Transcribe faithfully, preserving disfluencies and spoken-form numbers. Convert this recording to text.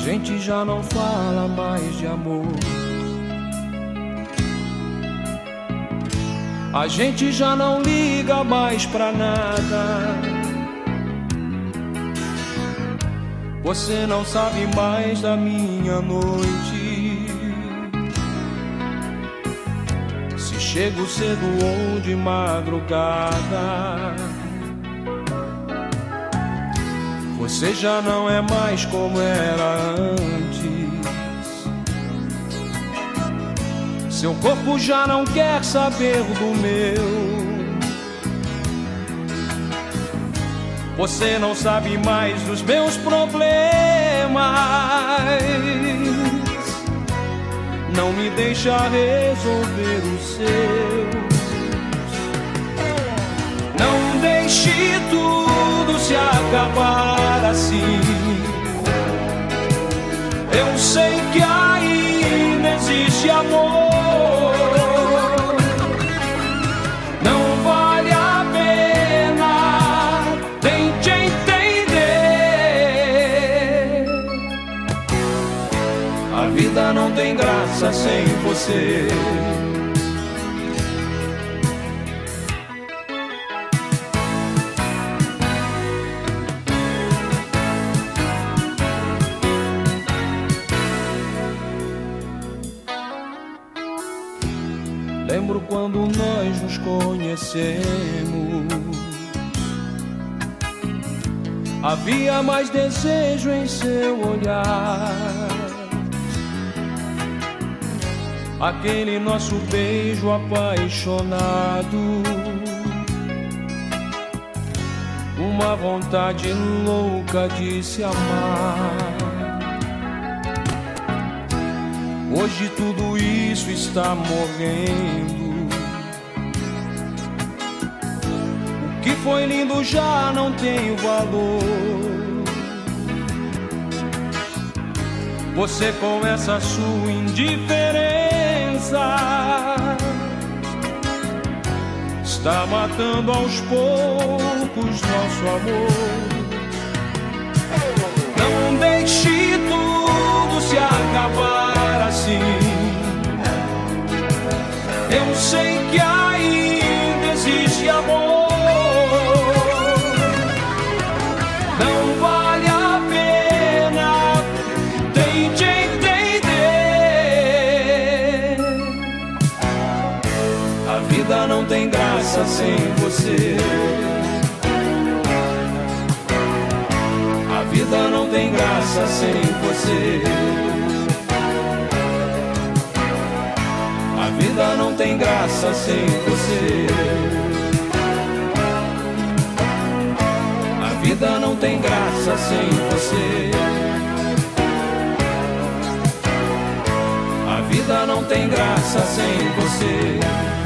gente já não fala mais de amor. A gente já não liga mais pra nada. Você não sabe mais da minha noite, se chego cedo ou de madrugada. Você já não é mais como era antes. Seu corpo já não quer saber do meu. Você não sabe mais dos meus problemas. Não me deixa resolver os seus. Não deixe tudo se acabar assim. Eu sei que ainda existe amor. Não vale a pena, tente entender. A vida não tem graça sem você. Lembro quando nós nos conhecemos. Havia mais desejo em seu olhar. Aquele nosso beijo apaixonado, uma vontade louca de se amar. Hoje tudo isso está morrendo. O que foi lindo já não tem valor. Você com essa sua indiferença está matando aos poucos nosso amor. Não deixe tudo se acabar assim. Eu sei que ainda existe amor. Não vale a pena, tente entender. A vida não tem graça sem você. A vida não tem graça sem você. A vida não tem graça sem você. A vida não tem graça sem você. A vida não tem graça sem você.